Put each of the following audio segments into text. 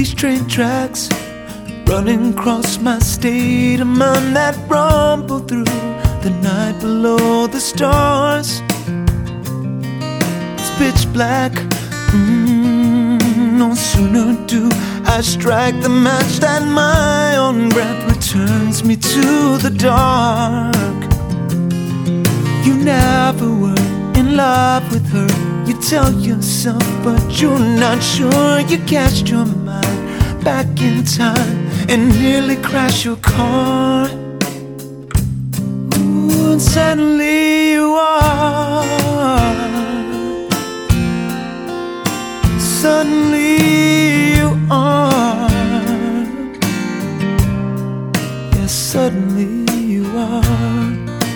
These train tracks running across my state of mind that rumble through the night below the stars. It's pitch black. No sooner do I strike the match than my own breath returns me to the dark. You never were in love with her, you tell yourself, but you're not sure. You cast your mind back in time and nearly crash your car. Ooh, and suddenly you are. Suddenly you are. Yes, suddenly you are.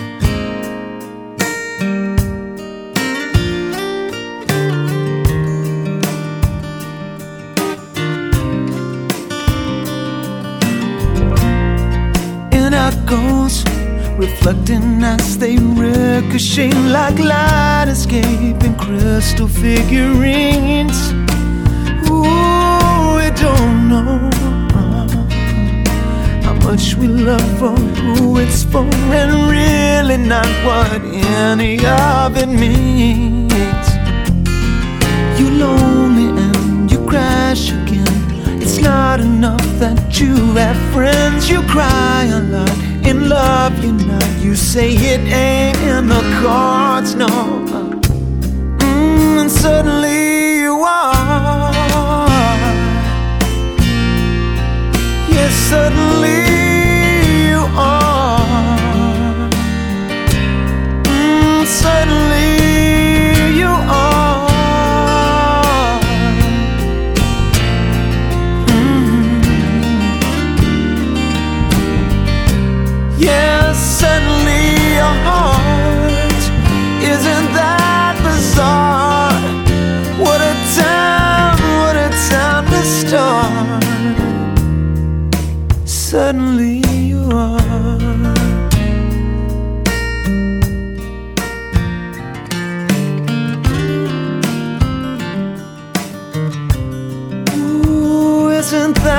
Goes reflecting as they ricochet like light escaping crystal figurines. Ooh, we don't know how much we love or who it's for, and really not what any of it means. You're lonely and you crash again. It's not enough that you have friends. You cry a lot. In love you're not. You say it ain't in the cards, no. And suddenly you are. Yes, suddenly you are. Suddenly you are. Yes, suddenly your heart. Isn't that bizarre? What a time to start. Suddenly you are. Ooh, isn't that